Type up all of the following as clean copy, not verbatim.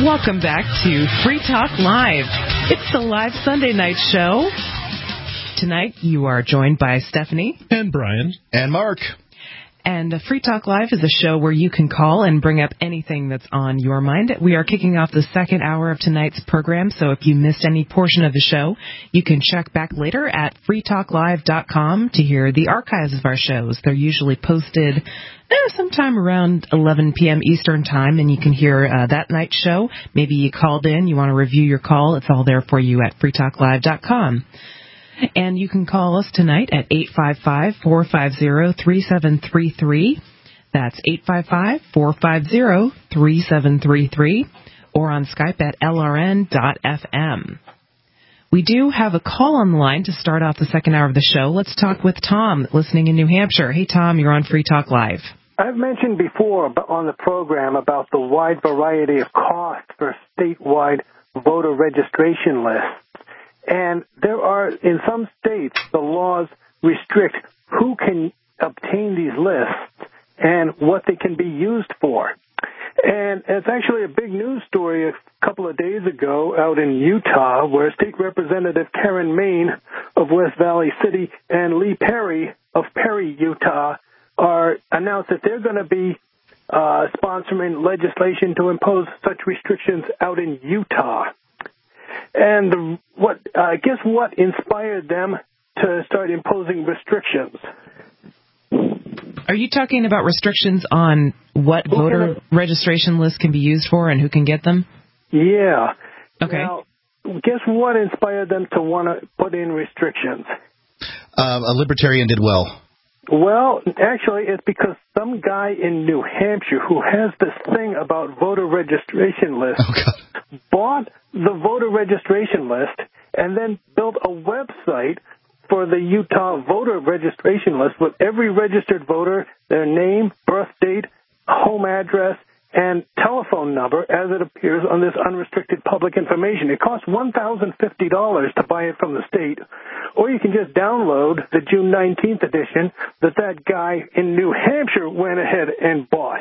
Welcome back to Free Talk Live. It's the live Sunday night show. Tonight you are joined by Stephanie. And Brian. And Mark. And Free Talk Live is a show where you can call and bring up anything that's on your mind. We are kicking off the second hour of tonight's program, so if you missed any portion of the show, you can check back later at freetalklive.com to hear the archives of our shows. They're usually posted sometime around 11 p.m. Eastern Time, and you can hear that night's show. Maybe you called in, you want to review your call. It's all there for you at freetalklive.com. And you can call us tonight at 855-450-3733. That's 855-450-3733. Or on Skype at lrn.fm. We do have a call on the line to start off the second hour of the show. Let's talk with Tom, listening in New Hampshire. Hey, Tom, you're on Free Talk Live. I've mentioned before on the program about the wide variety of costs for statewide voter registration lists. And there are, in some states, the laws restrict who can obtain these lists and what they can be used for. And it's actually a big news story a couple of days ago out in Utah where State Representative Karen Main of West Valley City and Lee Perry of Perry, Utah, announced that they're going to be sponsoring legislation to impose such restrictions out in Utah. And what inspired them to start imposing restrictions? Are you talking about restrictions on what voter registration lists can be used for and who can get them? Yeah. Okay. Now, guess what inspired them to want to put in restrictions? A libertarian did well. Well, actually, it's because some guy in New Hampshire who has this thing about voter registration lists bought the voter registration list and then built a website for the Utah voter registration list with every registered voter, their name, birth date, home address, and telephone number as it appears on this unrestricted public information. It costs $1,050 to buy it from the state, or you can just download the June 19th edition that guy in New Hampshire went ahead and bought.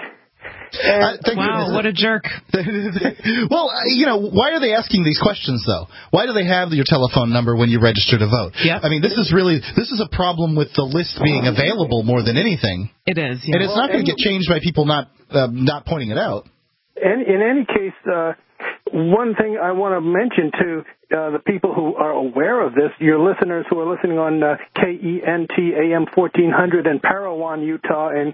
Wow, what a jerk. Well, why are they asking these questions, though? Why do they have your telephone number when you register to vote? Yep. I mean, this is a problem with the list being available more than anything. It is. Yeah. And it's not going to get changed by people not pointing it out. And in any case, one thing I want to mention to the people who are aware of this, your listeners who are listening on KENT AM 1400 in Parowan, Utah, and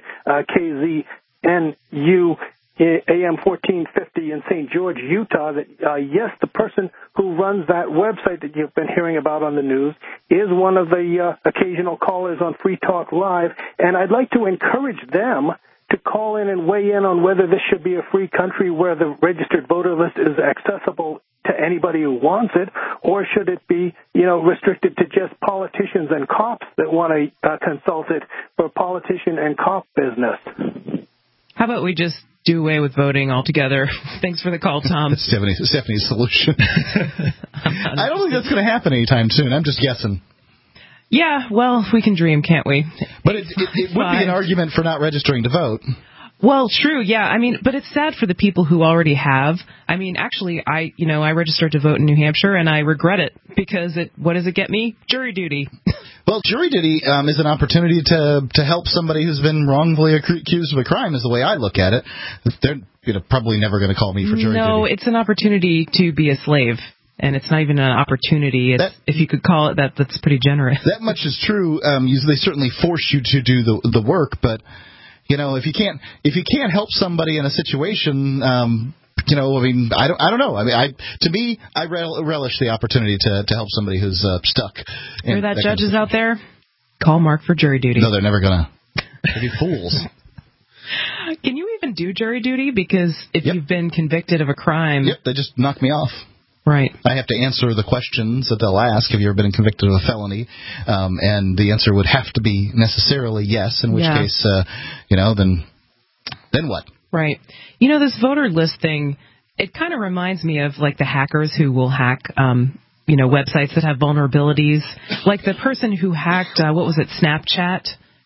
KZNU AM 1450 in St. George, Utah, that yes, the person who runs that website that you've been hearing about on the news is one of the occasional callers on Free Talk Live, and I'd like to encourage them to call in and weigh in on whether this should be a free country where the registered voter list is accessible to anybody who wants it, or should it be, restricted to just politicians and cops that want to consult it for politician and cop business? How about we just do away with voting altogether? Thanks for the call, Tom. That's Stephanie's solution. I don't think that's going to happen anytime soon. I'm just guessing. Yeah, well, we can dream, can't we? But it would be an argument for not registering to vote. Well, true, yeah. I mean, but it's sad for the people who already have. I mean, actually, I registered to vote in New Hampshire, and I regret it because what does it get me? Jury duty. Well, jury duty is an opportunity to help somebody who's been wrongfully accused of a crime, is the way I look at it. They're probably never going to call me for jury duty. No, it's an opportunity to be a slave. And it's not even an opportunity. If you could call it that, that's pretty generous. That much is true. They certainly force you to do the work, but if you can't help somebody in a situation, I don't know. I mean, to me, I relish the opportunity to help somebody who's stuck. Hear that, judges out there? Call Mark for jury duty. No, they're never gonna. They'd be fools. Can you even do jury duty? Because if you've been convicted of a crime, they just knock me off. Right. I have to answer the questions that they'll ask. Have you ever been convicted of a felony? And the answer would have to be necessarily yes, in which case, then what? Right. This voter list thing, it kind of reminds me of like the hackers who will hack, websites that have vulnerabilities. Like the person who hacked, Snapchat.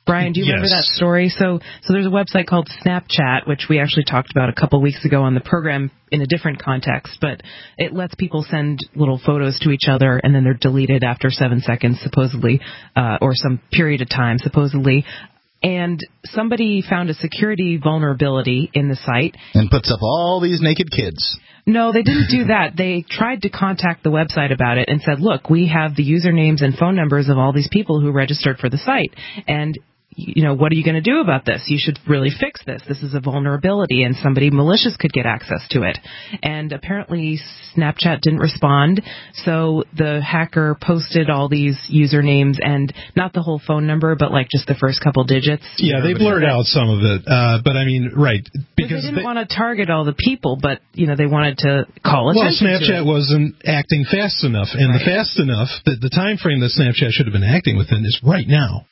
Brian, do you remember that story? So there's a website called Snapchat, which we actually talked about a couple weeks ago on the program in a different context, but it lets people send little photos to each other, and then they're deleted after 7 seconds, supposedly, or some period of time, supposedly. And somebody found a security vulnerability in the site. And puts up all these naked kids. No, they didn't do that. They tried to contact the website about it and said, look, we have the usernames and phone numbers of all these people who registered for the site. And what are you going to do about this? You should really fix this. This is a vulnerability, and somebody malicious could get access to it. And apparently Snapchat didn't respond, so the hacker posted all these usernames and not the whole phone number, but like just the first couple digits. Yeah, they blurred out some of it. But I mean, right. Because they didn't want to target all the people, but, they wanted to call attention to it. Well, Snapchat wasn't acting fast enough, and the fast enough, the time frame that Snapchat should have been acting within is right now,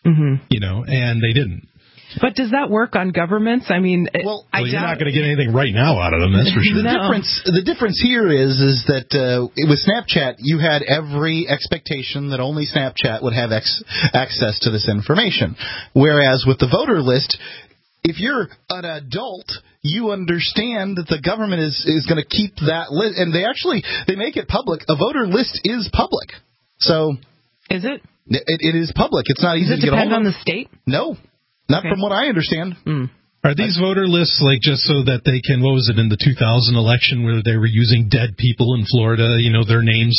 and they didn't. But does that work on governments? I mean, you're not going to get anything right now out of them, that's for sure. The difference here is that with Snapchat, you had every expectation that only Snapchat would have access to this information. Whereas with the voter list, if you're an adult, you understand that the government is going to keep that list, and they make it public. A voter list is public. So is it? It is public. It's not easy to get hold of. Does it depend on the state? No. Not from what I understand. Are these voter lists like just so that they can, what was it, in the 2000 election where they were using dead people in Florida, their names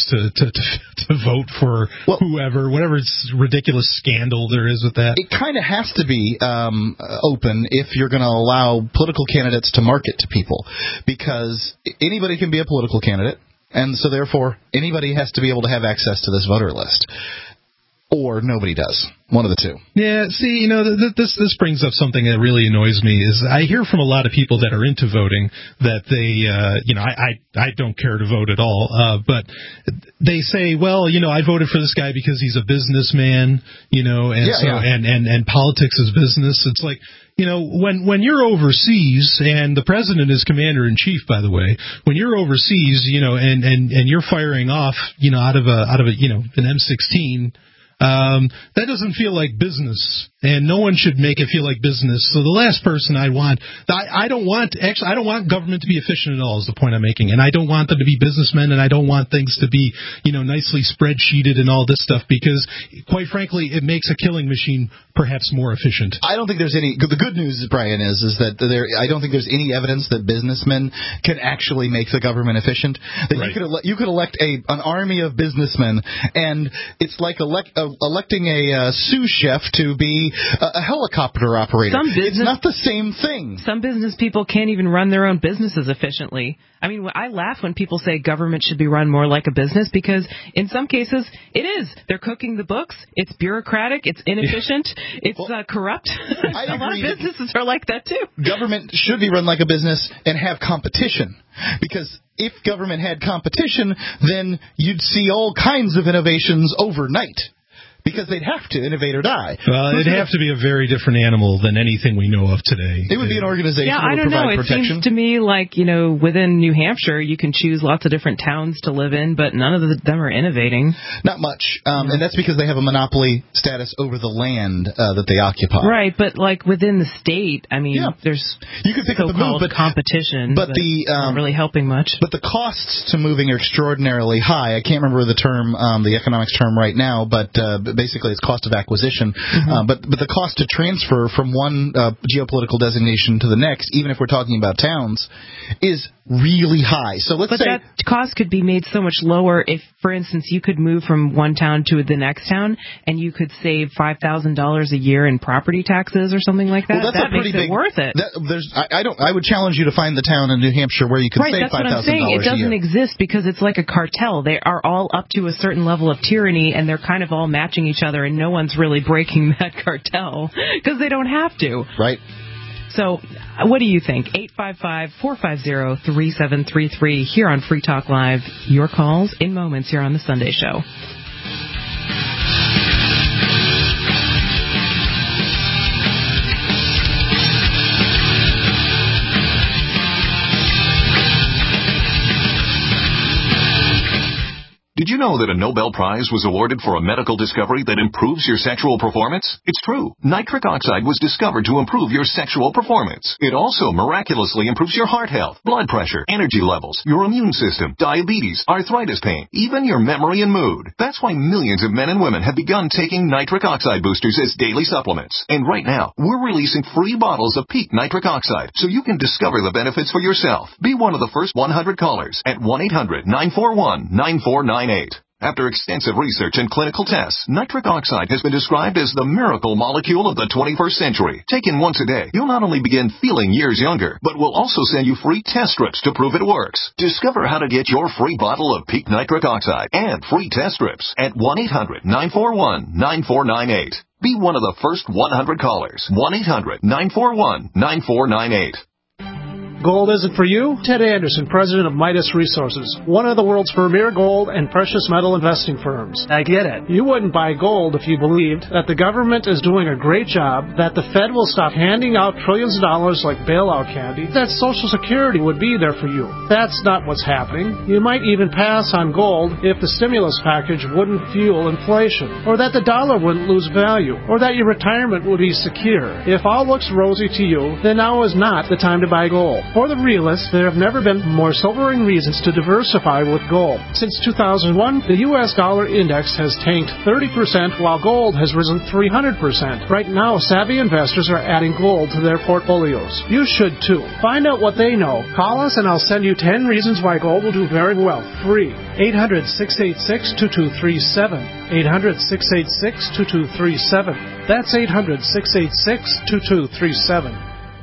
to vote for whoever, whatever ridiculous scandal there is with that? It kind of has to be open if you're going to allow political candidates to market to people, because anybody can be a political candidate, and so therefore anybody has to be able to have access to this voter list. Or nobody does. One of the two. Yeah, see, this brings up something that really annoys me, is I hear from a lot of people that are into voting that they, I don't care to vote at all, but they say, well, I voted for this guy because he's a businessman, and politics is business. It's like, when you're overseas, and the president is commander-in-chief, by the way, when you're overseas, and you're firing off, out of an M16, that doesn't feel like business, and no one should make it feel like business. So the last person I don't want government to be efficient at all, is the point I'm making, and I don't want them to be businessmen, and I don't want things to be, nicely spreadsheeted and all this stuff, because, quite frankly, it makes a killing machine perhaps more efficient. I don't think there's any. The good news, Brian, is that I don't think there's any evidence that businessmen can actually make the government efficient. That you could elect an army of businessmen, and it's like electing a sous chef to be a helicopter operator. It's not the same thing. Some business people can't even run their own businesses efficiently. I mean, I laugh when people say government should be run more like a business, because in some cases it is. They're cooking the books. It's bureaucratic. It's inefficient. It's corrupt. A lot of businesses are like that too. Government should be run like a business and have competition, because if government had competition, then you'd see all kinds of innovations overnight. Because they'd have to innovate or die. Well, it'd have to be a very different animal than anything we know of today. It would be an organization that would provide protection. It seems to me like, within New Hampshire, you can choose lots of different towns to live in, but none of them are innovating. Not much. And that's because they have a monopoly status over the land that they occupy. Right, but within the state, there's so-called competition, but not really helping much. But the costs to moving are extraordinarily high. I can't remember the term, the economics term right now, but basically it's cost of acquisition. But the cost to transfer from one geopolitical designation to the next, even if we're talking about towns, is really high. So let's say that cost could be made so much lower if, for instance, you could move from one town to the next town, and you could save $5,000 a year in property taxes or something like that. Well, that makes it worth it. I would challenge you to find the town in New Hampshire where you could save $5,000 a year. Right, that's what I'm saying. It doesn't exist because it's like a cartel. They are all up to a certain level of tyranny, and they're kind of all matching each other, and no one's really breaking that cartel because they don't have to. Right. So what do you think? 855-450-3733 here on Free Talk Live. Your calls in moments here on The Sunday Show. Did Did you know that a Nobel Prize was awarded for a medical discovery that improves your sexual performance? It's true. Nitric oxide was discovered to improve your sexual performance. It also miraculously improves your heart health, blood pressure, energy levels, your immune system, diabetes, arthritis pain, even your memory and mood. That's why millions of men and women have begun taking nitric oxide boosters as daily supplements. And right now, we're releasing free bottles of Peak Nitric Oxide so you can discover the benefits for yourself. Be one of the first 100 callers at 1-800-941-9498. After extensive research and clinical tests, nitric oxide has been described as the miracle molecule of the 21st century. Taken once a day, you'll not only begin feeling years younger, but we'll also send you free test strips to prove it works. Discover how to get your free bottle of Peak Nitric Oxide and free test strips at 1-800-941-9498. Be one of the first 100 callers. 1-800-941-9498. Gold isn't for you? Ted Anderson, president of Midas Resources, one of the world's premier gold and precious metal investing firms. I get it. You wouldn't buy gold if you believed that the government is doing a great job, that the Fed will stop handing out trillions of dollars like bailout candy, that Social Security would be there for you. That's not what's happening. You might even pass on gold if the stimulus package wouldn't fuel inflation, or that the dollar wouldn't lose value, or that your retirement would be secure. If all looks rosy to you, then now is not the time to buy gold. For the realists, there have never been more sobering reasons to diversify with gold. Since 2001, the U.S. dollar index has tanked 30%, while gold has risen 300%. Right now, savvy investors are adding gold to their portfolios. You should too. Find out what they know. Call us and I'll send you 10 reasons why gold will do very well. Free. 800-686-2237. 800-686-2237. That's 800-686-2237.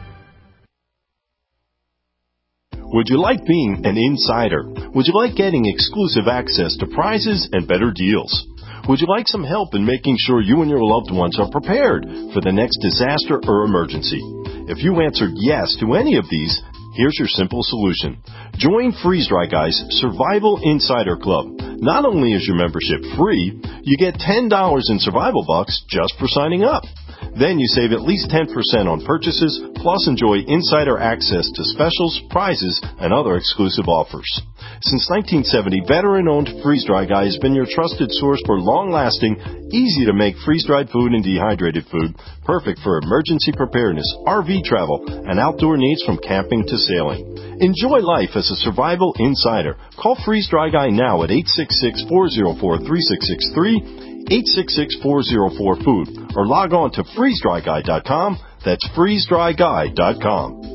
Would you like being an insider? Would you like getting exclusive access to prizes and better deals? Would you like some help in making sure you and your loved ones are prepared for the next disaster or emergency? If you answered yes to any of these, here's your simple solution. Join Freeze Dry Guy's Survival Insider Club. Not only is your membership free, you get $10 in survival bucks just for signing up. Then you save at least 10% on purchases, plus enjoy insider access to specials, prizes, and other exclusive offers. Since 1970, veteran-owned Freeze Dry Guy has been your trusted source for long-lasting, easy-to-make freeze-dried food and dehydrated food, perfect for emergency preparedness, RV travel, and outdoor needs from camping to sailing. Enjoy life as a survival insider. Call Freeze Dry Guy now at 866-404-3663, 866-404-FOOD, or log on to freezedryguy.com. That's freezedryguy.com.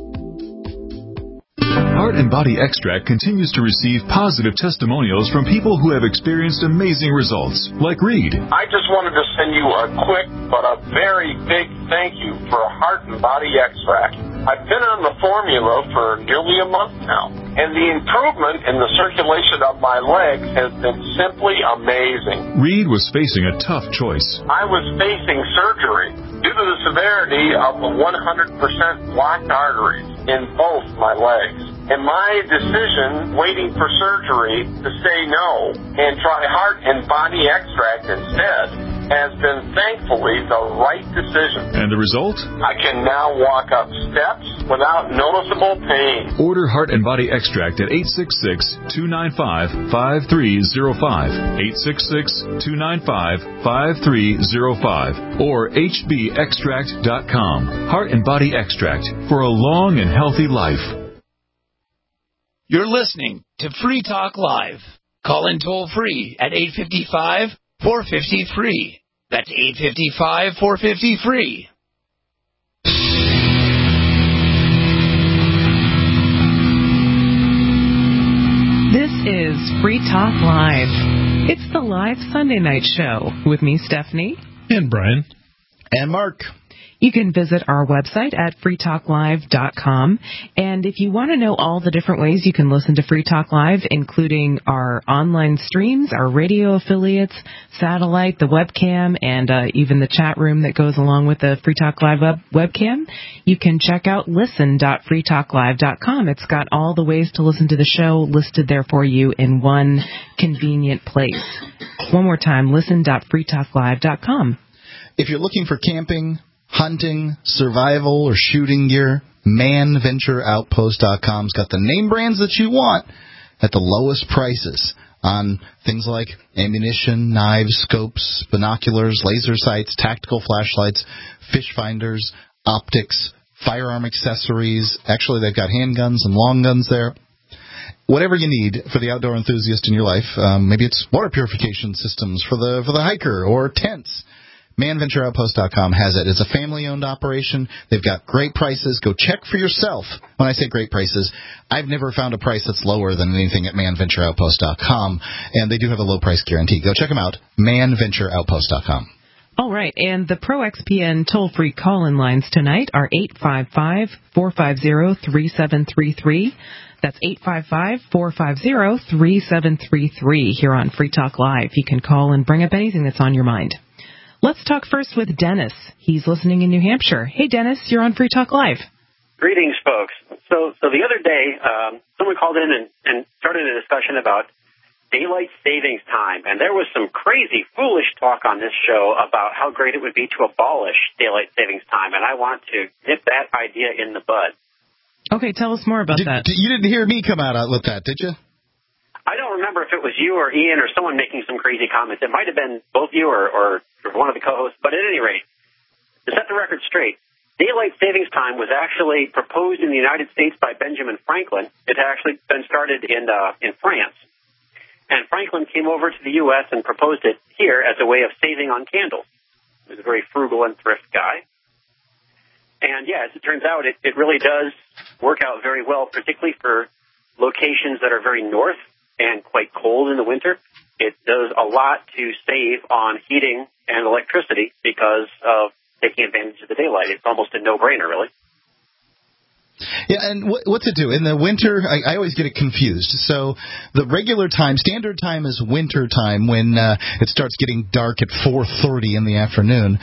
Heart and Body Extract continues to receive positive testimonials from people who have experienced amazing results, like Reed. I just wanted to send you a quick but a very big thank you for Heart and Body Extract. I've been on the formula for nearly a month now, and the improvement in the circulation of my legs has been simply amazing. Reed was facing a tough choice. I was facing surgery due to the severity of the 100% blocked arteries in both my legs. And my decision, waiting for surgery, to say no and try Heart and Body Extract instead, has been thankfully the right decision. And the result? I can now walk up steps without noticeable pain. Order Heart and Body Extract at 866-295-5305, 866-295-5305, or hbextract.com. Heart and Body Extract for a long and healthy life. You're listening to Free Talk Live. Call in toll free at 855-450-FREE. That's 855-450-FREE. This is Free Talk Live. It's the live Sunday night show with me, Stephanie. And Brian. And Mark. You can visit our website at freetalklive.com. And if you want to know all the different ways you can listen to Free Talk Live, including our online streams, our radio affiliates, satellite, the webcam, and even the chat room that goes along with the Free Talk Live webcam, you can check out listen.freetalklive.com. It's got all the ways to listen to the show listed there for you in one convenient place. One more time, listen.freetalklive.com. If you're looking for camping, hunting, survival, or shooting gear, ManVentureOutpost.com's got the name brands that you want at the lowest prices. on things like ammunition, knives, scopes, binoculars, laser sights, tactical flashlights, fish finders, optics, firearm accessories. Actually, they've got handguns and long guns there. Whatever you need for the outdoor enthusiast in your life. Maybe it's water purification systems for the hiker or tents. ManVentureOutpost.com has it. It's a family-owned operation. They've got great prices. Go check for yourself. When I say great prices, I've never found a price that's lower than anything at ManVentureOutpost.com, and they do have a low-price guarantee. Go check them out, ManVentureOutpost.com. All right, and the ProXPN toll-free call-in lines tonight are 855-450-3733. That's 855-450-3733 here on Free Talk Live. You can call and bring up anything that's on your mind. Let's talk first with Dennis. He's listening in New Hampshire. Hey, Dennis, you're on Free Talk Live. Greetings, folks. So the other day, someone called in and started a discussion about daylight savings time, and there was some crazy, foolish talk on this show about how great it would be to abolish daylight savings time, and I want to nip that idea in the bud. Okay, tell us more about that. You didn't hear me come out with that, did you? I don't remember if it was you or Ian or someone making some crazy comments. It might have been both you or one of the co-hosts, but at any rate, to set the record straight, daylight savings time was actually proposed in the United States by Benjamin Franklin. It had actually been started in France. And Franklin came over to the U.S. and proposed it here as a way of saving on candles. He was a very frugal and thrift guy. And, yeah, as it turns out, it really does work out very well, particularly for locations that are very north and quite cold in the winter. It does a lot to save on heating and electricity because of taking advantage of the daylight. It's almost a no-brainer, really. Yeah, and what's it do? In the winter, I always get it confused. So the regular time, standard time is winter time when it starts getting dark at 4:30 in the afternoon.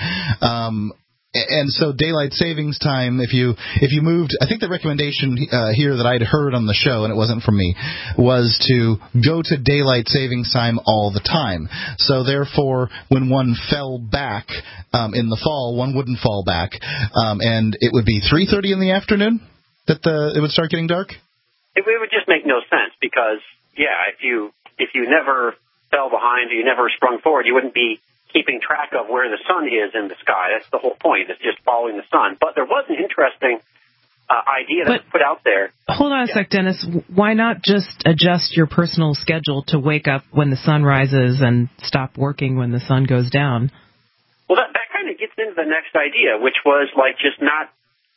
And so daylight savings time, if you moved, I think the recommendation here that I'd heard on the show, and it wasn't from me, was to go to daylight savings time all the time. So therefore, when one fell back in the fall, one wouldn't fall back, and it would be 3:30 in the afternoon that it would start getting dark. It would just make no sense because, yeah, if you never fell behind, or you never sprung forward, you wouldn't be keeping track of where the sun is in the sky. That's the whole point. It's just following the sun. But there was an interesting idea that was put out there. Hold on a sec, Dennis. Why not just adjust your personal schedule to wake up when the sun rises and stop working when the sun goes down? Well, that kind of gets into the next idea, which was just not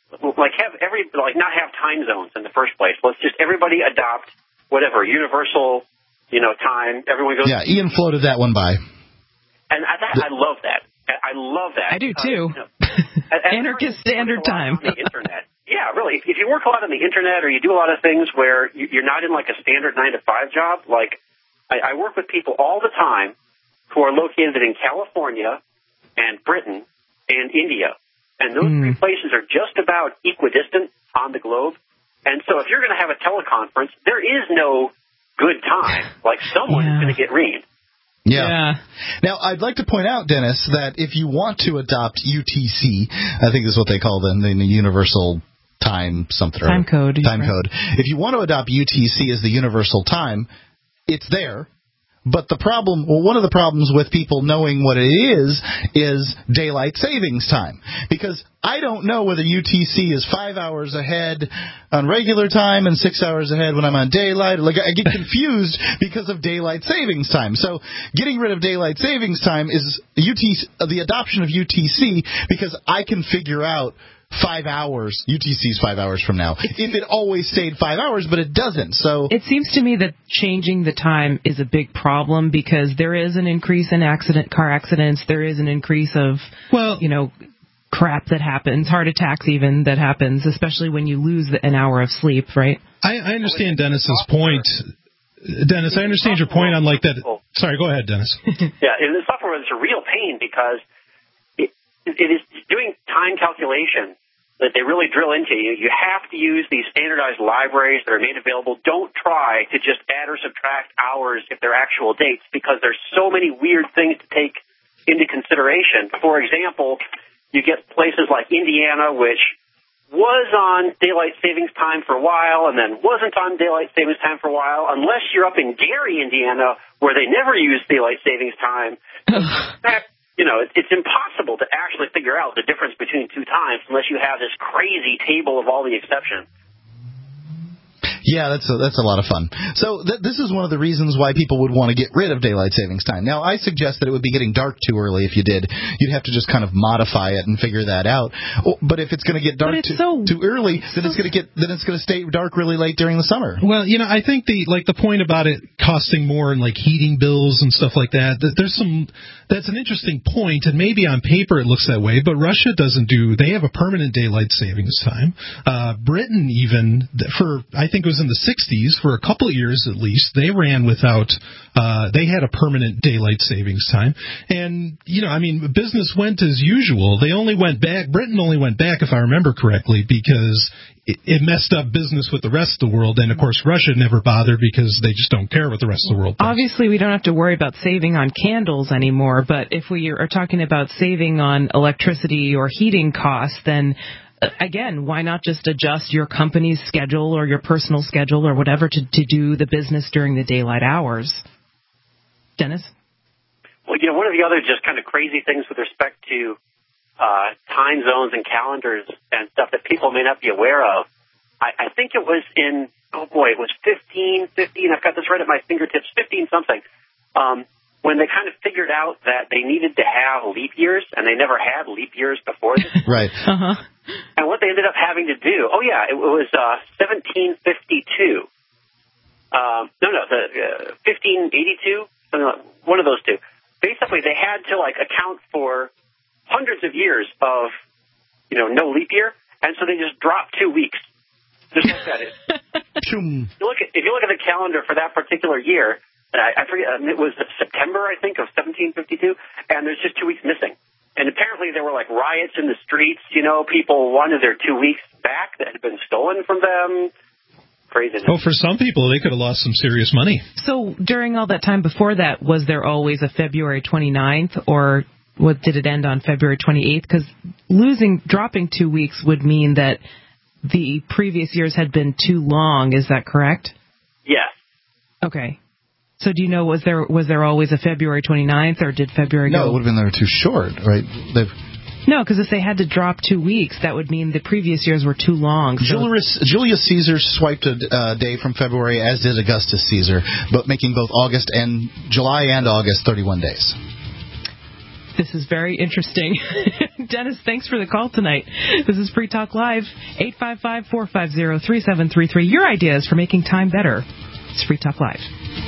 have time zones in the first place. Let's just everybody adopt whatever universal, time. Everyone goes. Yeah, Ian floated that one by. And I love that. I love that. I do, too. Anarchist standard time. On the Internet. Yeah, really. If you work a lot on the Internet or you do a lot of things where you're not in a standard 9-to-5 job, I work with people all the time who are located in California and Britain and India. And those three places are just about equidistant on the globe. And so if you're going to have a teleconference, there is no good time. Someone is going to get reamed. Yeah. Now, I'd like to point out, Dennis, that if you want to adopt UTC, I think this is what they call the universal time something. Time code. If you want to adopt UTC as the universal time, it's there. But one of the problems with people knowing what it is daylight savings time. Because I don't know whether UTC is 5 hours ahead on regular time and 6 hours ahead when I'm on daylight. I get confused because of daylight savings time. So getting rid of daylight savings time is the adoption of UTC because I can figure out 5 hours. UTC's 5 hours from now. If it always stayed 5 hours, but it doesn't. So it seems to me that changing the time is a big problem because there is an increase in car accidents. There is an increase of, crap that happens, heart attacks even that happens, especially when you lose an hour of sleep, right? I understand Dennis's point. Dennis, I understand your point on that. Sorry, go ahead, Dennis. Yeah, in the software, it's a real pain because it is doing time calculation that they really drill into. You have to use these standardized libraries that are made available. Don't try to just add or subtract hours if they're actual dates because there's so many weird things to take into consideration. For example, you get places like Indiana, which was on daylight savings time for a while and then wasn't on daylight savings time for a while, unless you're up in Gary, Indiana, where they never use daylight savings time. In fact, it's impossible to actually figure out the difference between two times unless you have this crazy table of all the exceptions. Yeah, that's a lot of fun. So this is one of the reasons why people would want to get rid of daylight savings time. Now, I suggest that it would be getting dark too early if you did. You'd have to just kind of modify it and figure that out. But if it's going to get dark too early, then it's going to stay dark really late during the summer. Well, I think the point about it costing more and like heating bills and stuff like that. That's an interesting point, and maybe on paper it looks that way, but Russia doesn't do. They have a permanent daylight savings time. Britain even I think it was in the 60s, for a couple of years at least, they ran without, they had a permanent daylight savings time. And, business went as usual. Britain only went back, if I remember correctly, because it messed up business with the rest of the world. And, of course, Russia never bothered because they just don't care what the rest of the world thinks. Obviously, we don't have to worry about saving on candles anymore, but if we are talking about saving on electricity or heating costs, then again, why not just adjust your company's schedule or your personal schedule or whatever to do the business during the daylight hours? Dennis? Well, one of the other just kind of crazy things with respect to time zones and calendars and stuff that people may not be aware of, I think it was it was 15, I've got this right at my fingertips, 15-something, when they kind of figured out that they needed to have leap years, and they never had leap years before this. Right. Uh-huh. And what they ended up having to do, it was 1752. 1582, something like one of those two. Basically, they had to account for hundreds of years of, no leap year, and so they just dropped 2 weeks. Just like that. If you look at the calendar for that particular year, I forget, it was September, I think, of 1752, and there's just 2 weeks missing. And apparently there were riots in the streets, people wanted their 2 weeks back that had been stolen from them. Craziness. Well, for some people, they could have lost some serious money. So during all that time before that, was there always a February 29th, or did it end on February 28th? Because dropping 2 weeks would mean that the previous years had been too long. Is that correct? Yes. Okay. So do you know, was there always a February 29th, or did February go? No, it would have been too short, right? No, because if they had to drop 2 weeks, that would mean the previous years were too long. So Julius Caesar swiped a day from February, as did Augustus Caesar, but making both July and August 31 days. This is very interesting. Dennis, thanks for the call tonight. This is Free Talk Live, 855-450-3733. Your ideas for making time better. It's Free Talk Live.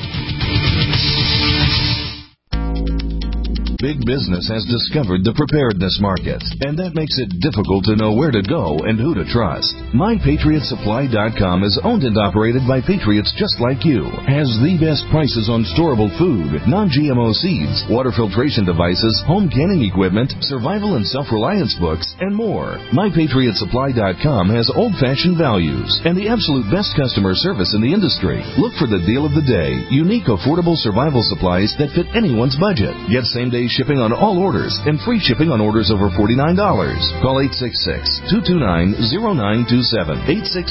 Big business has discovered the preparedness market, and that makes it difficult to know where to go and who to trust. MyPatriotSupply.com is owned and operated by patriots just like you, has the best prices on storable food, non-GMO seeds, water filtration devices, home canning equipment, survival and self-reliance books, and more. MyPatriotSupply.com has old-fashioned values and the absolute best customer service in the industry. Look for the deal of the day, unique affordable survival supplies that fit anyone's budget. Get same-day shipping on all orders and free shipping on orders over $49. Call 866-229-0927,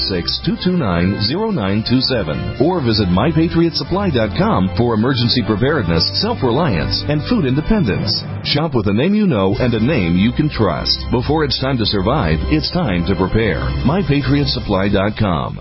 866-229-0927, or visit MyPatriotSupply.com for emergency preparedness, self-reliance, and food independence. Shop with a name you know and a name you can trust. Before it's time to survive, it's time to prepare. MyPatriotSupply.com.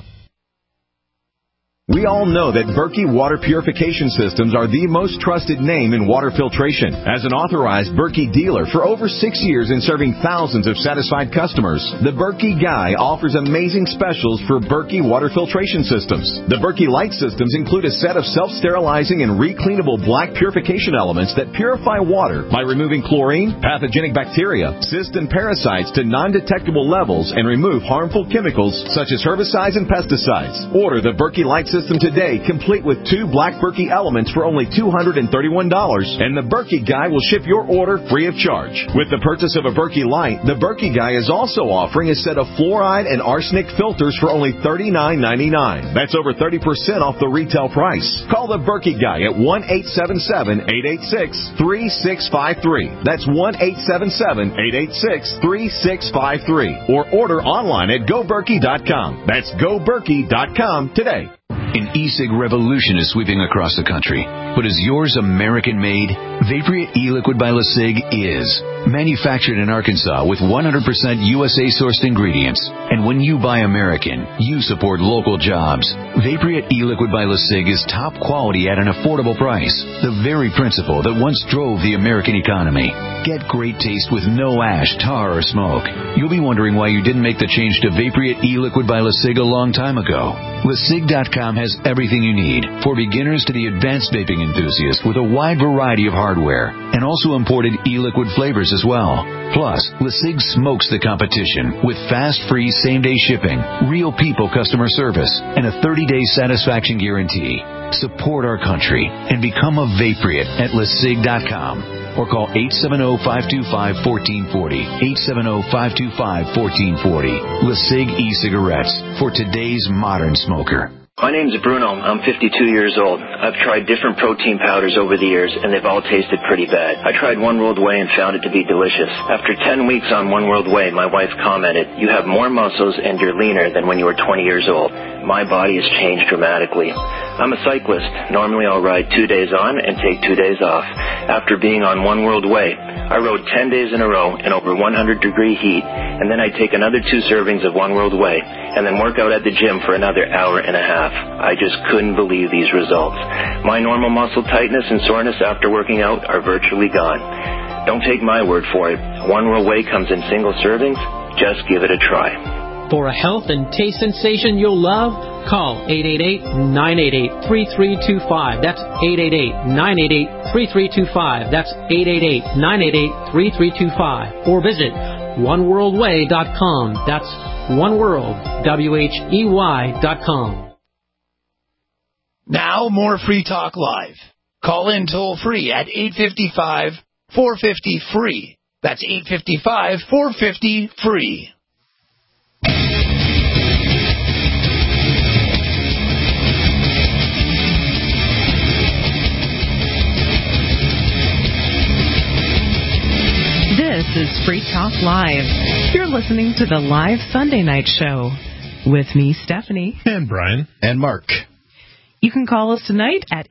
We all know that Berkey Water Purification Systems are the most trusted name in water filtration. As an authorized Berkey dealer for over 6 years and serving thousands of satisfied customers, the Berkey Guy offers amazing specials for Berkey Water Filtration Systems. The Berkey Light Systems include a set of self-sterilizing and recleanable black purification elements that purify water by removing chlorine, pathogenic bacteria, cysts, and parasites to non-detectable levels and remove harmful chemicals such as herbicides and pesticides. Order the Berkey Light Systems system today, complete with 2 Black Berkey elements for only $231, and the Berkey Guy will ship your order free of charge. With the purchase of a Berkey Light, the Berkey Guy is also offering a set of fluoride and arsenic filters for only $39.99. That's over 30% off the retail price. Call the Berkey Guy at 1-877-886-3653. That's 1-877-886-3653. Or order online at GoBerkey.com. That's GoBerkey.com today. An e-cig revolution is sweeping across the country. But is yours American-made? Vaporia e-liquid by LeSig is. Manufactured in Arkansas with 100% USA-sourced ingredients. And when you buy American, you support local jobs. Vaporia e-liquid by LeSig is top quality at an affordable price. The very principle that once drove the American economy. Get great taste with no ash, tar, or smoke. You'll be wondering why you didn't make the change to Vaporia e-liquid by LeSig a long time ago. LeSig.com has everything you need, for beginners to the advanced vaping enthusiast, with a wide variety of hardware, and also imported e-liquid flavors as well. Plus, LeSig smokes the competition with fast, free, same-day shipping, real people customer service, and a 30-day satisfaction guarantee. Support our country and become a Vaporeate at LeSig.com. Or call 870-525-1440. 870-525-1440. LeSig e-cigarettes for today's modern smoker. My name's Bruno. I'm 52 years old. I've tried different protein powders over the years, and they've all tasted pretty bad. I tried One World Whey and found it to be delicious. After 10 weeks on One World Whey, my wife commented, "You have more muscles and you're leaner than when you were 20 years old." My body has changed dramatically. I'm a cyclist. Normally I'll ride 2 days on and take 2 days off. After being on One World Whey, I rode 10 days in a row in over 100-degree heat, and then I take another 2 servings of One World Whey, and then work out at the gym for another hour and a half. I just couldn't believe these results. My normal muscle tightness and soreness after working out are virtually gone. Don't take my word for it. One World Whey comes in single servings. Just give it a try. For a health and taste sensation you'll love, call 888-988-3325. That's 888-988-3325. That's 888-988-3325. Or visit oneworldwhey.com. That's oneworld.com. Now, more Free Talk Live. Call in toll-free at 855-450-FREE. That's 855-450-FREE. This is Free Talk Live. You're listening to the live Sunday night show with me, Stephanie. And Brian. And Mark. You can call us tonight at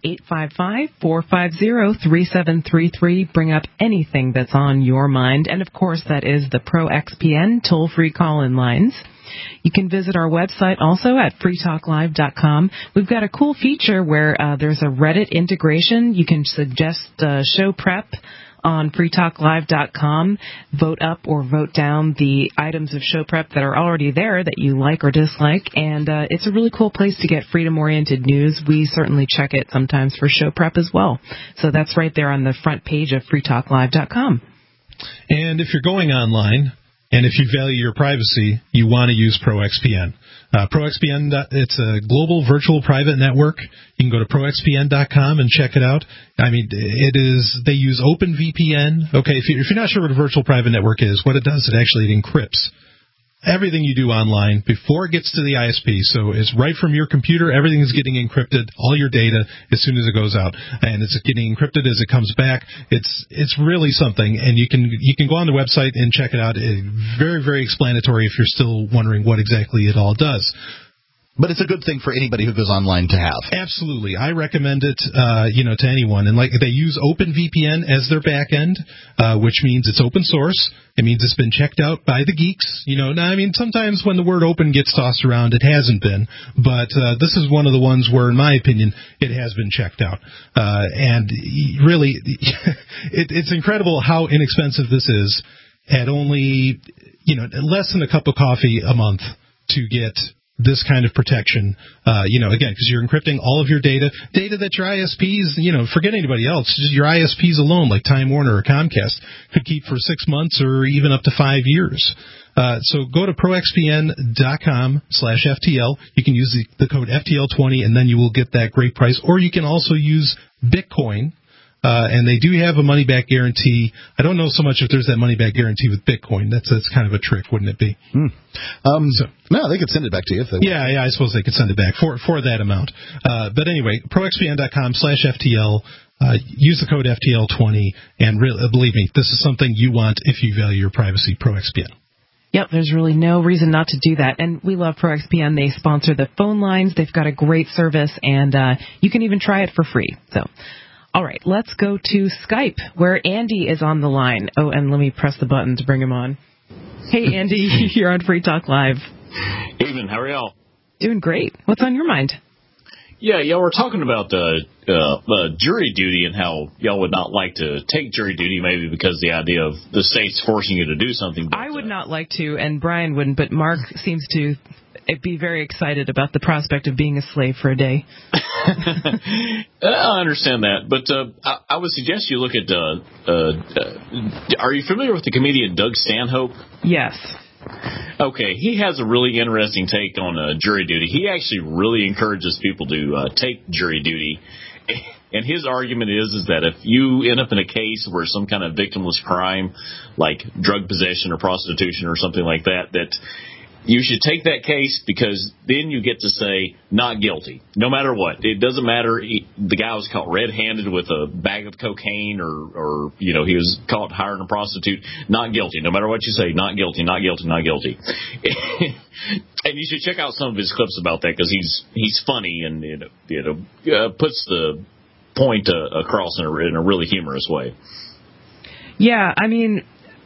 855-450-3733. Bring up anything that's on your mind. And, of course, that is the Pro XPN toll-free call-in lines. You can visit our website also at freetalklive.com. We've got a cool feature where there's a Reddit integration. You can suggest show prep on freetalklive.com. Vote up or vote down the items of show prep that are already there that you like or dislike. And it's a really cool place to get freedom-oriented news. We certainly check it sometimes for show prep as well. So that's right there on the front page of freetalklive.com. And if you're going online, and if you value your privacy, you want to use ProXPN. ProXPN, it's a global virtual private network. You can go to proxpn.com and check it out. I mean, they use OpenVPN. Okay, if you're not sure what a virtual private network is, what it does, it encrypts everything you do online before it gets to the ISP. So it's right from your computer. Everything is getting encrypted, all your data, as soon as it goes out. And it's getting encrypted as it comes back. It's really something. And you can go on the website and check it out. It's very, very explanatory if you're still wondering what exactly it all does. But it's a good thing for anybody who goes online to have. Absolutely. I recommend it, to anyone. And they use OpenVPN as their back end, which means it's open source. It means it's been checked out by the geeks. Sometimes when the word open gets tossed around, it hasn't been. But this is one of the ones where, in my opinion, it has been checked out. And really, it's incredible how inexpensive this is at only, less than a cup of coffee a month to get this kind of protection, again, because you're encrypting all of your data that your ISPs, forget anybody else, just your ISPs alone, like Time Warner or Comcast, could keep for 6 months or even up to 5 years. So go to proxpn.com/FTL. You can use the code FTL20, and then you will get that great price. Or you can also use Bitcoin. And they do have a money-back guarantee. I don't know so much if there's that money-back guarantee with Bitcoin. That's kind of a trick, wouldn't it be? No, they could send it back to you if they want. Yeah, I suppose they could send it back for that amount. But anyway, proxpn.com/FTL. Use the code FTL20, and believe me, this is something you want if you value your privacy. ProXPN. Yep, there's really no reason not to do that. And we love ProXPN. They sponsor the phone lines. They've got a great service, and you can even try it for free. So. All right, let's go to Skype, where Andy is on the line. Oh, and let me press the button to bring him on. Hey, Andy, you're on Free Talk Live. Evening, how are y'all? Doing great. What's on your mind? Yeah, y'all were talking about jury duty and how y'all would not like to take jury duty, maybe because the idea of the state's forcing you to do something. But, I would not like to, and Brian wouldn't, but Mark seems to be very excited about the prospect of being a slave for a day. I understand that, but I would suggest you look at, are you familiar with the comedian Doug Stanhope? Yes. Okay, he has a really interesting take on jury duty. He actually really encourages people to take jury duty. And his argument is that if you end up in a case where some kind of victimless crime, like drug possession or prostitution or something like that, that you should take that case because then you get to say not guilty, no matter what. It doesn't matter. The guy was caught red-handed with a bag of cocaine or he was caught hiring a prostitute. Not guilty, no matter what you say. Not guilty, not guilty, not guilty. And you should check out some of his clips about that because he's funny and it puts the point across in a really humorous way. Yeah, I mean,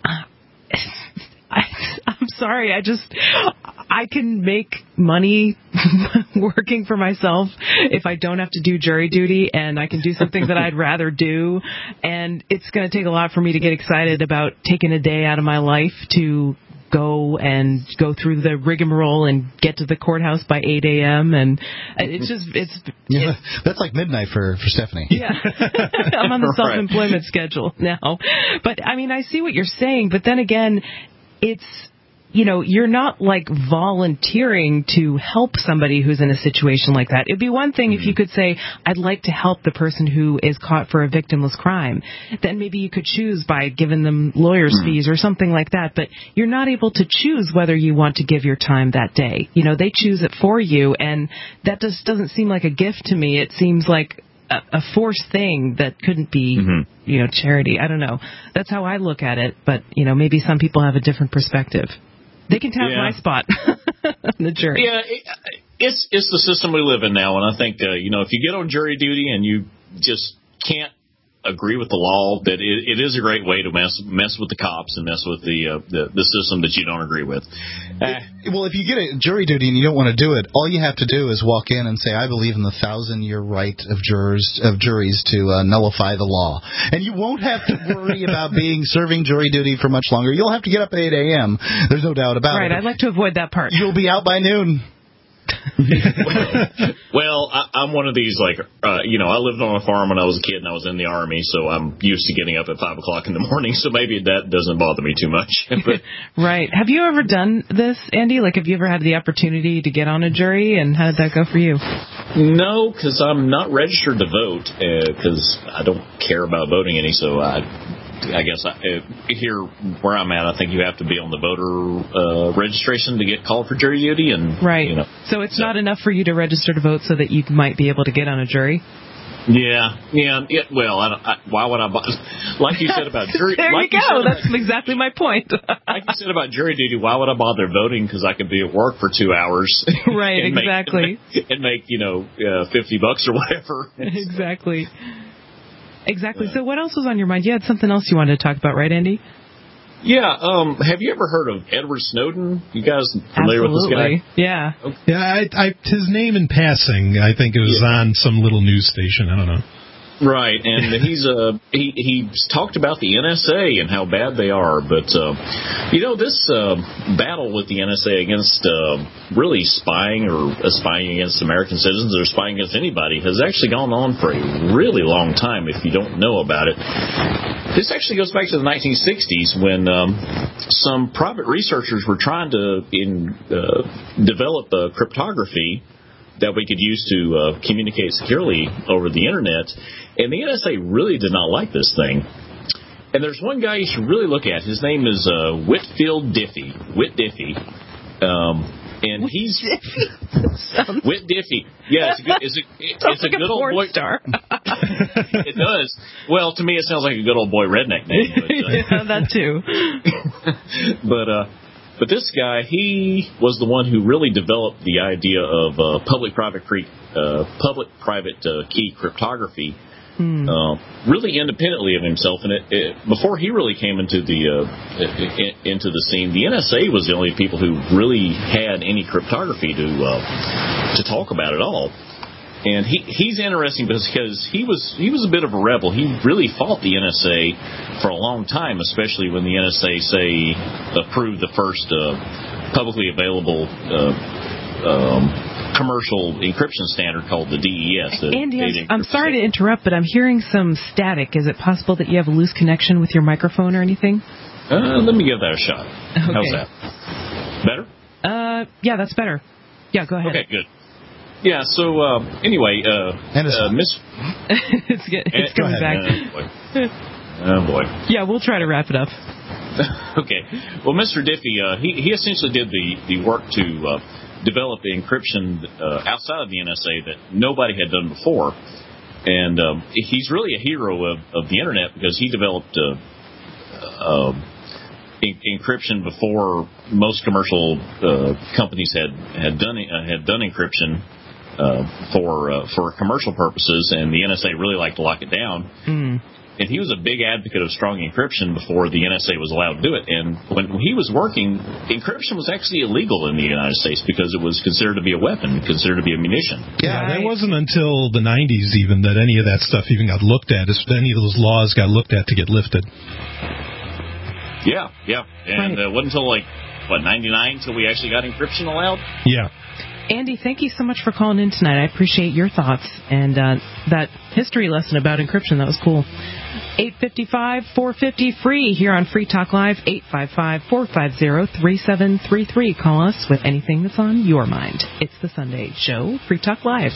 I'm sorry. I can make money working for myself if I don't have to do jury duty, and I can do something that I'd rather do. And it's going to take a lot for me to get excited about taking a day out of my life to go through the rigmarole and get to the courthouse by 8 a.m. And that's like midnight for Stephanie. Yeah. I'm on the self-employment schedule now. But, I mean, I see what you're saying, but then again, it's, you're not like volunteering to help somebody who's in a situation like that. It'd be one thing if you could say, I'd like to help the person who is caught for a victimless crime. Then maybe you could choose by giving them lawyers' fees or something like that. But you're not able to choose whether you want to give your time that day. They choose it for you, and that just doesn't seem like a gift to me. It seems like a forced thing that couldn't be, charity. I don't know. That's how I look at it. But, maybe some people have a different perspective. They can tap my spot on the jury. Yeah, it's the system we live in now, and I think if you get on jury duty and you just can't agree with the law, that it is a great way to mess with the cops and mess with the system that you don't agree with. Well, if you get a jury duty and you don't want to do it, all you have to do is walk in and say, I believe in the 1,000-year right of juries to nullify the law. And you won't have to worry about serving jury duty for much longer. You'll have to get up at 8 a.m. There's no doubt about it. Right, I'd like to avoid that part. You'll be out by noon. Well, I'm one of these, I lived on a farm when I was a kid and I was in the Army, so I'm used to getting up at 5 o'clock in the morning, so maybe that doesn't bother me too much. But, right. Have you ever done this, Andy? Have you ever had the opportunity to get on a jury, and how did that go for you? No, because I'm not registered to vote, because I don't care about voting any, so I guess here where I'm at, I think you have to be on the voter registration to get called for jury duty, and right. So it's not enough for you to register to vote so that you might be able to get on a jury. Yeah. Well, why would I? Like you said about jury. There you go. That's exactly my point. Like you said about jury duty, why would I bother voting? Because I could be at work for 2 hours. Right. Exactly. And make $50 or whatever. Exactly. So what else was on your mind? You had something else you wanted to talk about, right, Andy? Yeah. Have you ever heard of Edward Snowden? You guys familiar with this guy? Yeah. Yeah. His name in passing, I think it was on some little news station. I don't know. Right, and he's talked about the NSA and how bad they are, but this battle with the NSA against really spying against American citizens or spying against anybody has actually gone on for a really long time. If you don't know about it, this actually goes back to the 1960s when some private researchers were trying to develop cryptography that we could use to communicate securely over the Internet. And the NSA really did not like this thing. And there's one guy you should really look at. His name is Whitfield Diffie. Whit Diffie. And he's... Whit Diffie. Yeah, it's a good old boy star. It does. Well, to me it sounds like a good old boy redneck name. But, yeah, that too. But this guy, he was the one who really developed the idea of public-private key cryptography, really independently of himself. And before he really came into the scene, the NSA was the only people who really had any cryptography to talk about at all. And he's interesting because he was a bit of a rebel. He really fought the NSA for a long time, especially when the NSA approved the first publicly available commercial encryption standard called the DES. Andy, I'm sorry to interrupt, but I'm hearing some static. Is it possible that you have a loose connection with your microphone or anything? Let me give that a shot. Okay. How's that? Better? Yeah, that's better. Yeah, go ahead. Okay, good. Yeah, so anyway, Miss... it's coming back. Oh, boy. Yeah, we'll try to wrap it up. Okay. Well, Mr. Diffie, he essentially did the work to develop the encryption outside of the NSA that nobody had done before. And he's really a hero of the Internet because he developed encryption before most commercial companies had done encryption for commercial purposes, and the NSA really liked to lock it down. And he was a big advocate of strong encryption before the NSA was allowed to do it. And when he was working, encryption was actually illegal in the United States because it was considered to be a weapon, considered to be a munition. Yeah, that wasn't until the 90s even that any of that stuff even got looked at, if any of those laws got looked at to get lifted. Yeah. And it wasn't until 99 until we actually got encryption allowed? Yeah. Andy, thank you so much for calling in tonight. I appreciate your thoughts and that history lesson about encryption. That was cool. 855-450-FREE here on Free Talk Live, 855-450-3733. Call us with anything that's on your mind. It's the Sunday show, Free Talk Live.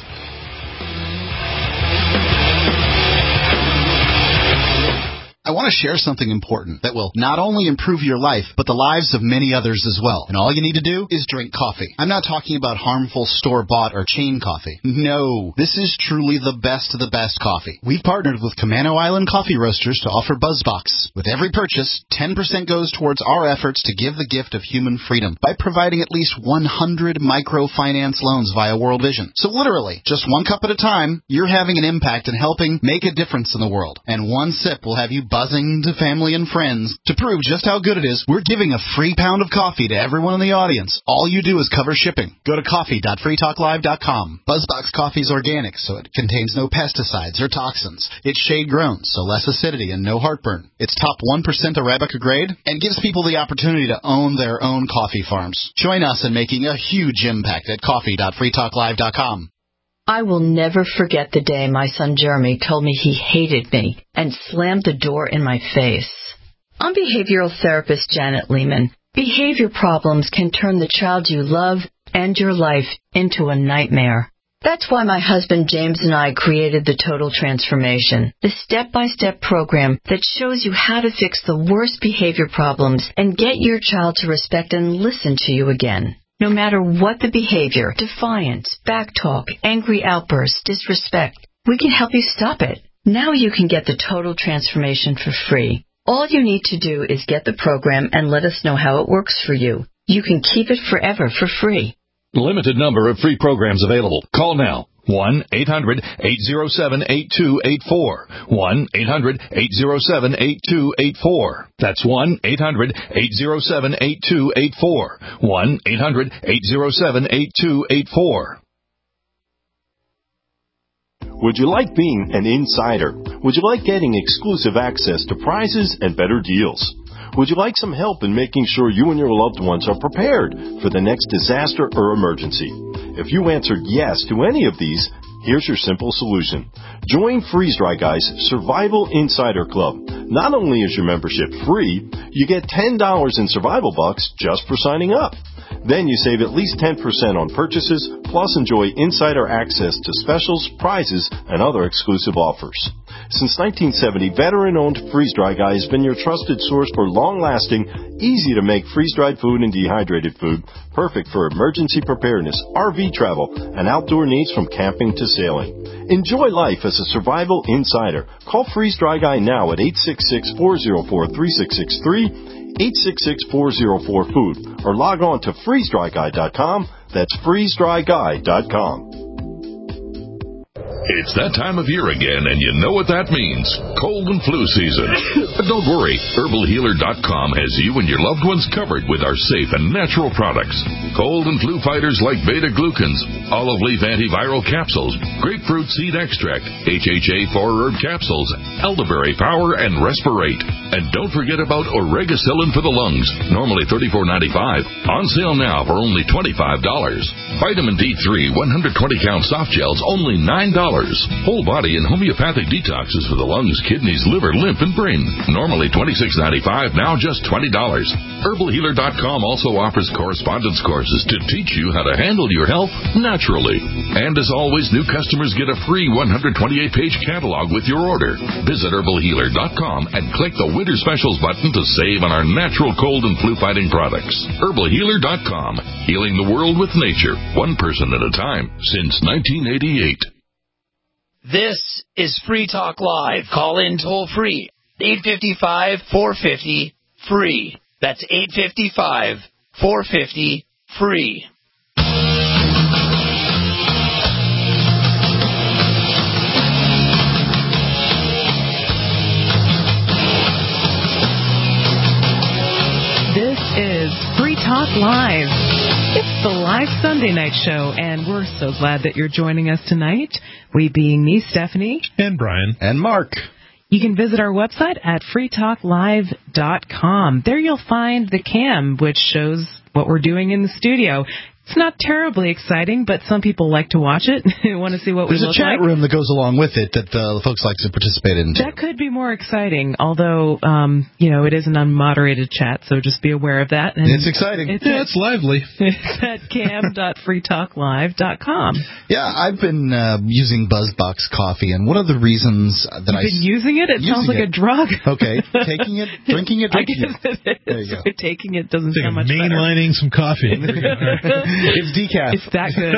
I want to share something important that will not only improve your life, but the lives of many others as well. And all you need to do is drink coffee. I'm not talking about harmful store-bought or chain coffee. No, this is truly the best of the best coffee. We've partnered with Camano Island Coffee Roasters to offer BuzzBox. With every purchase, 10% goes towards our efforts to give the gift of human freedom by providing at least 100 microfinance loans via World Vision. So literally, just one cup at a time, you're having an impact and helping make a difference in the world. And one sip will have you buzzing to family and friends. To prove just how good it is, we're giving a free pound of coffee to everyone in the audience. All you do is cover shipping. Go to coffee.freetalklive.com. BuzzBox coffee is organic, so it contains no pesticides or toxins. It's shade-grown, so less acidity and no heartburn. It's top 1% Arabica grade and gives people the opportunity to own their own coffee farms. Join us in making a huge impact at coffee.freetalklive.com. I will never forget the day my son Jeremy told me he hated me and slammed the door in my face. I'm behavioral therapist Janet Lehman. Behavior problems can turn the child you love and your life into a nightmare. That's why my husband James and I created the Total Transformation, the step-by-step program that shows you how to fix the worst behavior problems and get your child to respect and listen to you again. No matter what the behavior, defiance, backtalk, angry outbursts, disrespect, we can help you stop it. Now you can get the Total Transformation for free. All you need to do is get the program and let us know how it works for you. You can keep it forever for free. Limited number of free programs available. Call now. 1-800-807-8284. 1-800-807-8284. That's 1-800-807-8284. 1-800-807-8284. Would you like being an insider? Would you like getting exclusive access to prizes and better deals? Would you like some help in making sure you and your loved ones are prepared for the next disaster or emergency? If you answered yes to any of these, here's your simple solution. Join Freeze Dry Guy's Survival Insider Club. Not only is your membership free, you get $10 in survival bucks just for signing up. Then you save at least 10% on purchases, plus enjoy insider access to specials, prizes, and other exclusive offers. Since 1970, veteran-owned Freeze Dry Guy has been your trusted source for long-lasting, easy-to-make freeze-dried food and dehydrated food, perfect for emergency preparedness, RV travel, and outdoor needs from camping to sailing. Enjoy life as a survival insider. Call Freeze Dry Guy now at 866-404-3663, 866-404-FOOD, or log on to freezedryguy.com. That's freezedryguy.com. It's that time of year again, and you know what that means. Cold and flu season. But don't worry. HerbalHealer.com has you and your loved ones covered with our safe and natural products. Cold and flu fighters like beta-glucans, olive leaf antiviral capsules, grapefruit seed extract, HHA 4-herb capsules, elderberry power, and respirate. And don't forget about Oregacillin for the lungs, normally $34.95. On sale now for only $25. Vitamin D3 120-count soft gels, only $9. Whole body and homeopathic detoxes for the lungs, kidneys, liver, lymph, and brain. Normally $26.95, now just $20. HerbalHealer.com also offers correspondence courses to teach you how to handle your health naturally. And as always, new customers get a free 128-page catalog with your order. Visit HerbalHealer.com and click the Winter Specials button to save on our natural cold and flu-fighting products. HerbalHealer.com, healing the world with nature, one person at a time, since 1988. This is Free Talk Live. Call in toll free. 855-450-FREE. That's 855-450-FREE. This is Free Talk Live. It's the live Sunday night show, and we're so glad that you're joining us tonight. We being me, Stephanie. And Brian. And Mark. You can visit our website at freetalklive.com. There you'll find the cam, which shows what we're doing in the studio. It's not terribly exciting, but some people like to watch it. They want to see what we look like. There's a chat room that goes along with it that the folks like to participate in, too. That could be more exciting, although, it is an unmoderated chat, so just be aware of that. And it's exciting. It's lively. It's at cam.freetalklive.com. Yeah, I've been using BuzzBox coffee, and one of the reasons that You've been using it? It sounds like a drug. Okay. Taking it, drinking it, drinking it. There you go. Taking it doesn't sound much better. Mainlining some coffee. It's decaf. It's that good.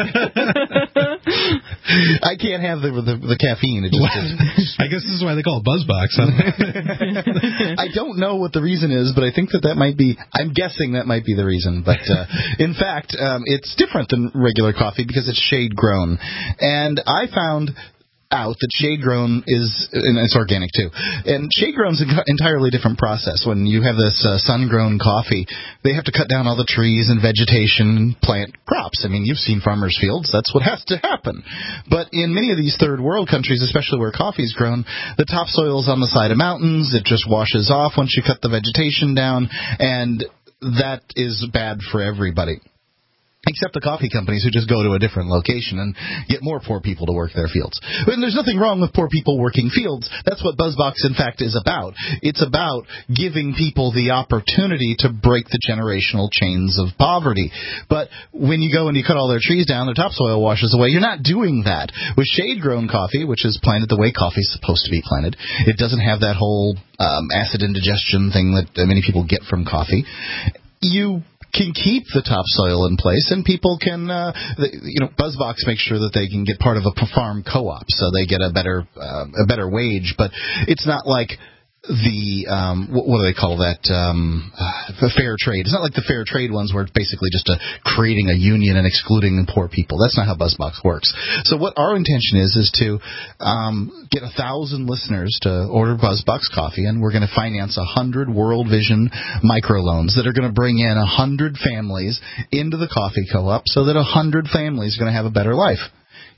I can't have the caffeine. It just I guess this is why they call it BuzzBox. I don't know what the reason is, but I think that might be. I'm guessing that might be the reason. But in fact, it's different than regular coffee because it's shade grown, and I found out that shade grown and it's organic too. And shade grown is an entirely different process. When you have this sun grown coffee, they have to cut down all the trees and vegetation, plant crops. I mean, you've seen farmers' fields. That's what has to happen. But in many of these third world countries, especially where coffee is grown, the topsoil's on the side of mountains. It just washes off once you cut the vegetation down, and that is bad for everybody. Except the coffee companies who just go to a different location and get more poor people to work their fields. And there's nothing wrong with poor people working fields. That's what BuzzBox, in fact, is about. It's about giving people the opportunity to break the generational chains of poverty. But when you go and you cut all their trees down, their topsoil washes away. You're not doing that. With shade-grown coffee, which is planted the way coffee is supposed to be planted, it doesn't have that whole acid indigestion thing that many people get from coffee. You can keep the topsoil in place, and people can, BuzzBox makes sure that they can get part of a farm co-op, so they get a better wage. But it's not like the what do they call that? The fair trade. It's not like the fair trade ones where it's basically just creating a union and excluding poor people. That's not how BuzzBox works. So what our intention is to get 1,000 listeners to order BuzzBox coffee, and we're going to finance 100 World Vision microloans that are going to bring in 100 families into the coffee co-op, so that 100 families are going to have a better life.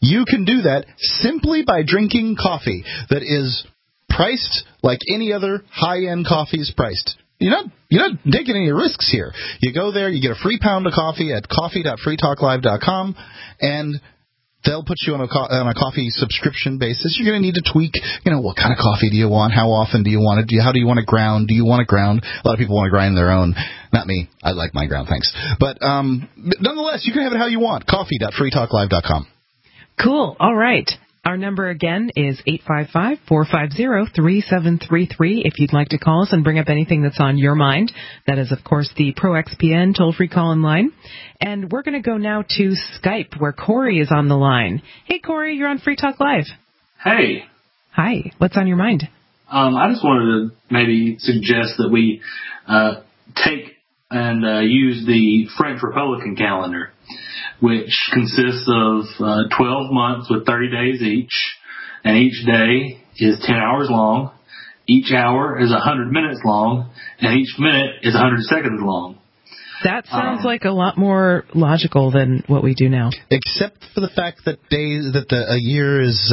You can do that simply by drinking coffee that is priced like any other high-end coffee is priced. You're not taking any risks here. You go there, you get a free pound of coffee at coffee.freetalklive.com, and they'll put you on a coffee subscription basis. You're going to need to tweak, what kind of coffee do you want? How often do you want it? How do you want to ground? Do you want to ground? A lot of people want to grind their own. Not me. I like my ground, thanks. But nonetheless, you can have it how you want. Coffee.freetalklive.com. Cool. All right. Our number again is 855-450-3733 if you'd like to call us and bring up anything that's on your mind. That is, of course, the ProXPN toll-free call-in line. And we're going to go now to Skype, where Corey is on the line. Hey, Corey, you're on Free Talk Live. Hey. Hi. What's on your mind? I just wanted to maybe suggest that we take and use the French Republican calendar, which consists of 12 months with 30 days each, and each day is 10 hours long, each hour is 100 minutes long, and each minute is 100 seconds long. That sounds like a lot more logical than what we do now. Except for the fact that a year is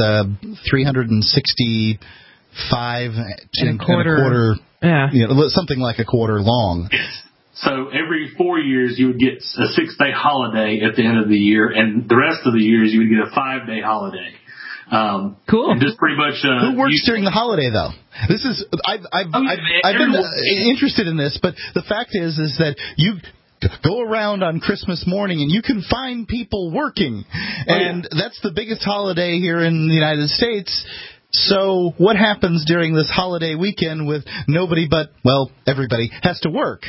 365 and a quarter, yeah, something like a quarter long. So every 4 years you would get a 6-day holiday at the end of the year, and the rest of the years you would get a 5-day holiday. Cool. And just pretty much. Who works during the holiday though? This is I've been interested in this, but the fact is that you go around on Christmas morning and you can find people working, and that's the biggest holiday here in the United States. So what happens during this holiday weekend with nobody but, everybody has to work?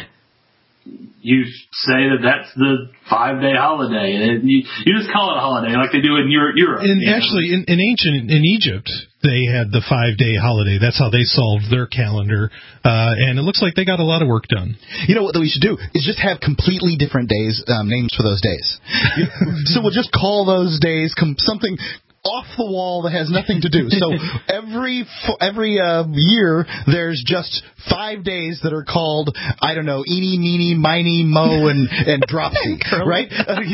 You say that's the 5-day holiday, and you just call it a holiday like they do in Europe. Actually, in Egypt, they had the 5-day holiday. That's how they solved their calendar, and it looks like they got a lot of work done. You know what we should do is just have completely different days, names for those days. So we'll just call those days something off the wall that has nothing to do. So every year there's just 5 days that are called, I don't know, eeny, meeny, miny, mo, and dropsy, right?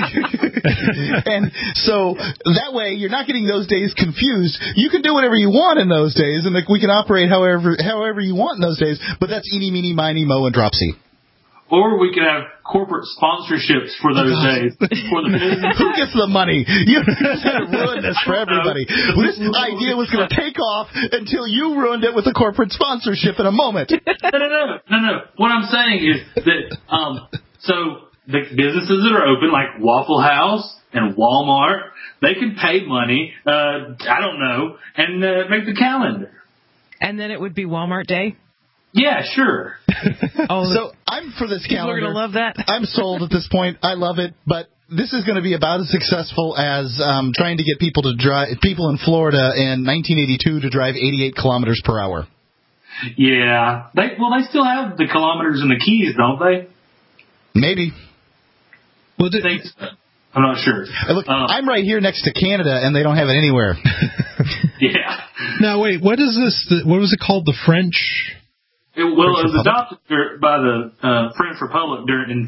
And so that way you're not getting those days confused. You can do whatever you want in those days, and we can operate however you want in those days, but that's eeny, meeny, miny, mo, and dropsy. Or we could have corporate sponsorships for those days. For the business. Who gets the money? You said ruin this for everybody. This idea was going to take off until you ruined it with a corporate sponsorship in a moment. No. What I'm saying is that so the businesses that are open, like Waffle House and Walmart, they can pay money, I don't know, and make the calendar. And then it would be Walmart Day? Yeah, sure. So I'm for this calendar. People are going to love that. I'm sold at this point. I love it, but this is going to be about as successful as trying to get people in Florida in 1982 to drive 88 kilometers per hour. Yeah. They still have the kilometers and the keys, don't they? Maybe. Well, I'm not sure. Look, I'm right here next to Canada, and they don't have it anywhere. Yeah. Now, wait, what is this? What was it called? The French? It was adopted by the French Republic in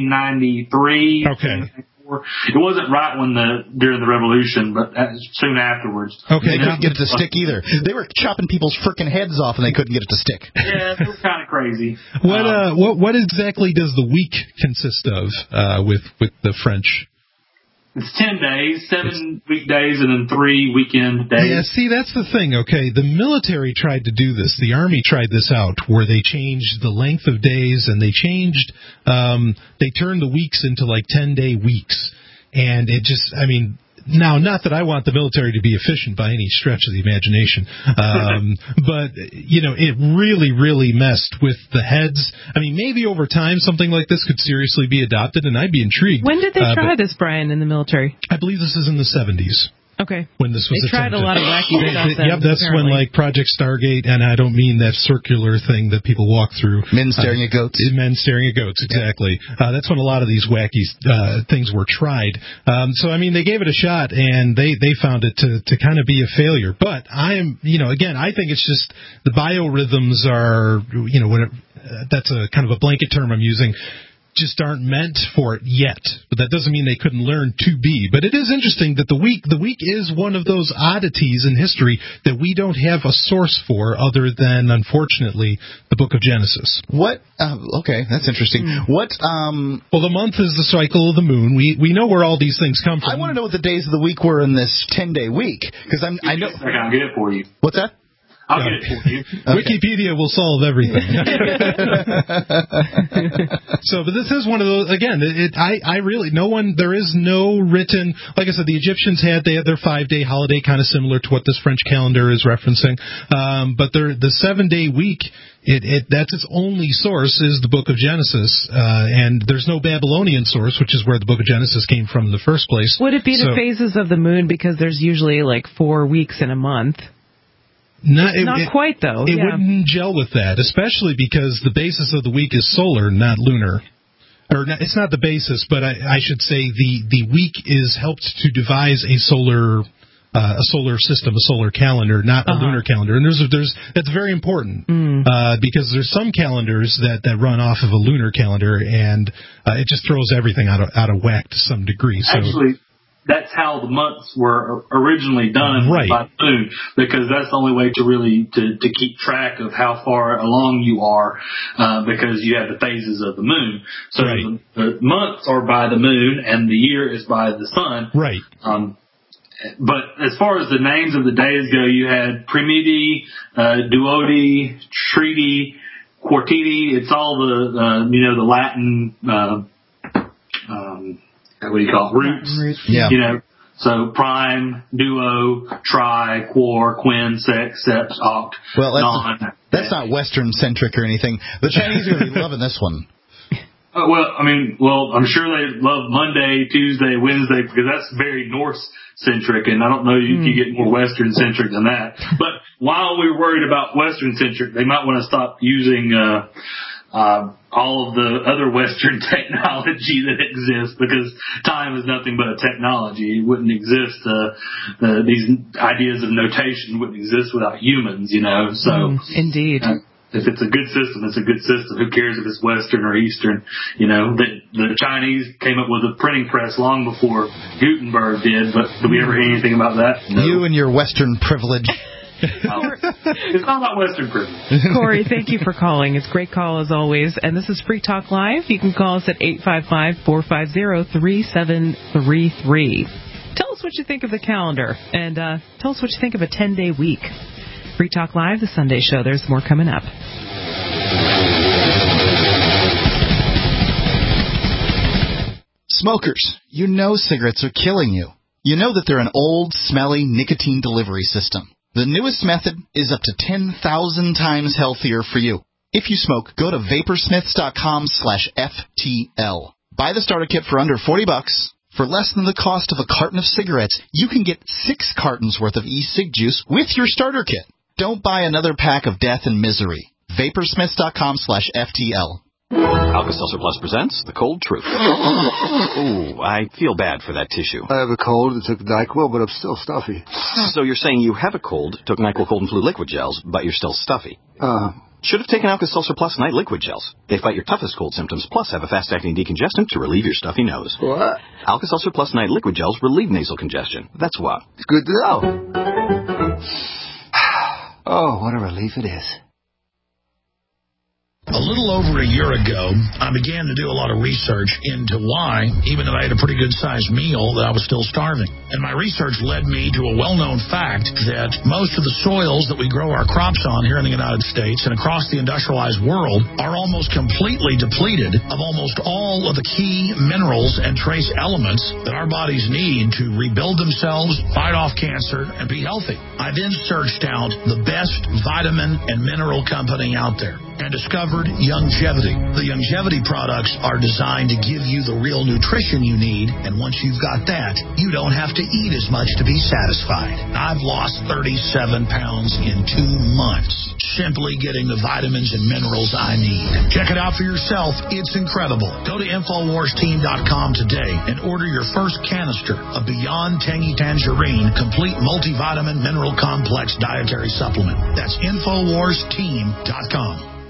1793. Okay. It wasn't right during the Revolution, but soon afterwards. Okay, they couldn't get it to stick either. They were chopping people's frickin' heads off, and they couldn't get it to stick. Yeah, it was kind of crazy. What exactly does the week consist of with the French? It's 10 days, 7 weekdays, and then 3 weekend days. Yeah, see, that's the thing, okay? The military tried to do this. The Army tried this out, where they changed the length of days, and they turned the weeks into like 10-day weeks. And it just, now, not that I want the military to be efficient by any stretch of the imagination, but, it really, really messed with the heads. Maybe over time something like this could seriously be adopted, and I'd be intrigued. When did they try this, Brian, in the military? I believe this is in the 70s. Okay. When this was they tried attempted. a lot of wacky stuff. Yep, that's apparently. when Project Stargate, and I don't mean that circular thing that people walk through. Men staring at goats. Men staring at goats, exactly. That's when a lot of these wacky things were tried. They gave it a shot, and they found it to kind of be a failure. But I think it's just the biorhythms are, that's a kind of a blanket term I'm using. just aren't meant for it yet. But that doesn't mean they couldn't learn to be. But it is interesting that the week is one of those oddities in history that we don't have a source for other than, unfortunately, the book of Genesis. What? Okay, that's interesting. What? Well, the month is the cycle of the moon. We know where all these things come from. I want to know what the days of the week were in this 10-day week, because I know. I'll get it for you. What's that? I'll get it for you. Okay. Wikipedia will solve everything. So, but this is one of those, again, there is no written, like I said, the Egyptians had their 5-day holiday, kind of similar to what this French calendar is referencing. But the 7-day week, that's its only source is the book of Genesis. And there's no Babylonian source, which is where the book of Genesis came from in the first place. Would it be the phases of the moon, because there's usually like 4 weeks in a month? Not quite, though. It wouldn't gel with that, especially because the basis of the week is solar, not lunar. It's not the basis, but I should say the week is helped to devise a solar system, a solar calendar, not a lunar calendar. And that's very important because there's some calendars that run off of a lunar calendar, and it just throws everything out of whack to some degree. So, actually, that's how the months were originally done by the moon, because that's the only way to really to keep track of how far along you are, because you have the phases of the moon. So the months are by the moon and the year is by the sun. Right. But as far as the names of the days go, you had Primidi, Duodi, Tridi, Quartidi. It's all the Latin, what do you call it? Roots. Yeah. So prime, duo, tri, quar, quin, sex, sept, oct, non. That's not Western centric or anything. The Chinese are going to be loving this one. I'm sure they love Monday, Tuesday, Wednesday, because that's very Norse-centric, and I don't know if you get more Western-centric than that. But while we're worried about Western-centric, they might want to stop using all of the other Western technology that exists, because time is nothing but a technology. It wouldn't exist. These ideas of notation wouldn't exist without humans, So indeed. If it's a good system, it's a good system. Who cares if it's Western or Eastern? The Chinese came up with a printing press long before Gutenberg did, but did we ever hear anything about that? No. You and your Western privilege. It's not about Western privilege. Corey, thank you for calling. It's a great call as always. And this is Free Talk Live. You can call us at 855-450-3733. Tell us what you think of the calendar, and tell us what you think of a 10-day week. Free Talk Live, the Sunday show. There's more coming up. Smokers, cigarettes are killing you. You know that they're an old, smelly nicotine delivery system. The newest method is up to 10,000 times healthier for you. If you smoke, go to vaporsmiths.com/FTL. Buy the starter kit for under $40. For less than the cost of a carton of cigarettes, you can get 6 cartons worth of e-cig juice with your starter kit. Don't buy another pack of death and misery. Vaporsmiths.com/FTL. Alka-Seltzer Plus presents The Cold Truth. Ooh, I feel bad for that tissue. I have a cold and took NyQuil, but I'm still stuffy. So you're saying you have a cold, took NyQuil Cold and Flu liquid gels, but you're still stuffy. Should have taken Alka-Seltzer Plus Night liquid gels. They fight your toughest cold symptoms, plus have a fast-acting decongestant to relieve your stuffy nose. What? Alka-Seltzer Plus Night liquid gels relieve nasal congestion. That's what. It's good to know. Oh, what a relief it is. A little over a year ago, I began to do a lot of research into why, even though I had a pretty good-sized meal, that I was still starving. And my research led me to a well-known fact that most of the soils that we grow our crops on here in the United States and across the industrialized world are almost completely depleted of almost all of the key minerals and trace elements that our bodies need to rebuild themselves, fight off cancer, and be healthy. I then searched out the best vitamin and mineral company out there and discovered Youngevity. The Youngevity products are designed to give you the real nutrition you need, and once you've got that, you don't have to eat as much to be satisfied. I've lost 37 pounds in 2 months, simply getting the vitamins and minerals I need. Check it out for yourself. It's incredible. Go to InfoWarsTeam.com today and order your first canister of Beyond Tangy Tangerine Complete Multivitamin Mineral Complex Dietary Supplement. That's InfoWarsTeam.com.